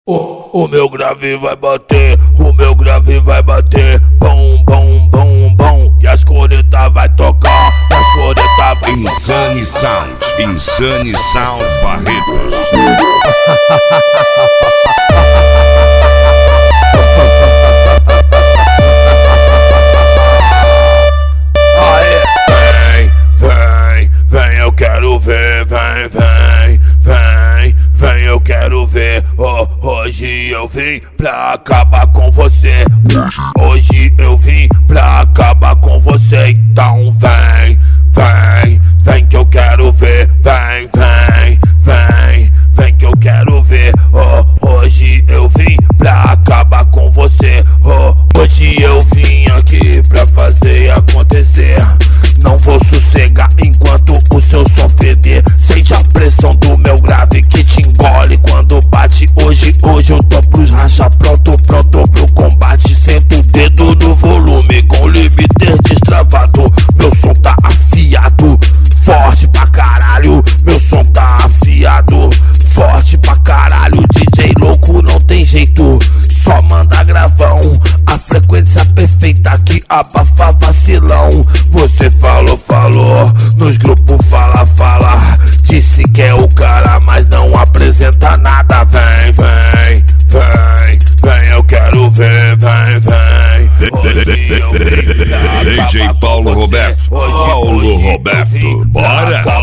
O meu grave vai bater, o meu grave vai bater, bom, bom, bom, bom, e as coretas vai tocar, e as coretas vai Insane Sound, Insane Sound Barretos. Aê, vem, eu quero ver, vem, eu quero ver. Hoje eu vim pra acabar com você. Hoje eu vim pra acabar com você. Então vem que eu quero ver. Vem que eu quero ver. Hoje eu vim pra acabar com você. Hoje eu vim aqui pra fazer acontecer. Não vou sossegar enquanto o seu som feder. Sente a pressão do meu grave que te engole quando bate. Hoje eu tô pros racha, pronto pro combate. Senta o dedo no volume com limiter destravado. Meu som tá afiado, forte pra caralho. Meu som tá afiado, forte pra caralho. DJ louco não tem jeito, só manda gravão. A frequência perfeita que abafa vacilão. Você falou, nos grupos fala. Disse que é o cara, mas não apresenta nada. Vem, eu quero ver, DJ Paulo Roberto, Paulo Roberto, bora!